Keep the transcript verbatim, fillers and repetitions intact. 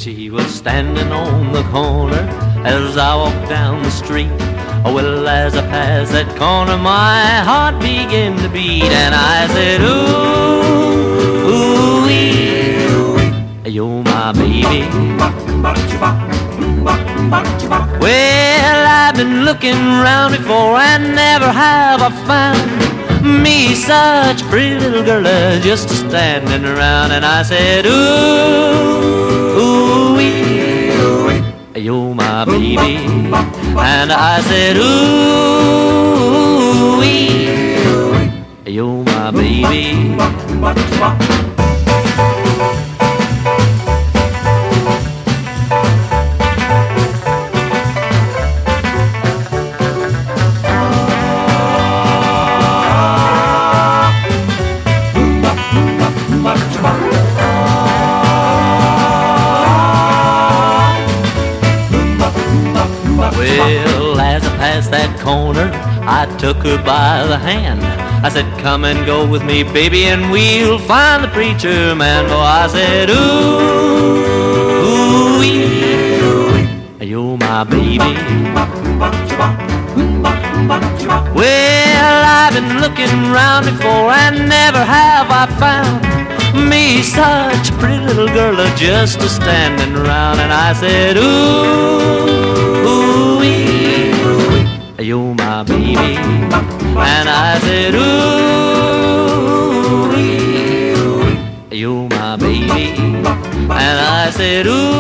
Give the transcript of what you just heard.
She was standing on the corner as I walked down the street. Oh, well, as I passed that corner, my heart began to beat, and I said, ooh, ooh-wee, you're my baby. Well, I've been looking round before and never have I found me such pretty little girl as just standing around. And I said, ooh, ooh-wee, you're my baby. And I said, ooh-wee, you're my baby. Well, as I passed that corner, I took her by the hand. I said, come and go with me, baby, and we'll find the preacher man. Oh, I said, ooh, ooh-wee, you're my baby. Well, I've been looking round before and never have I found me such a pretty little girl just a standing around. And I said, ooh, ooh-wee, you're my baby. And I said, ooh, you're my baby. And I said, ooh.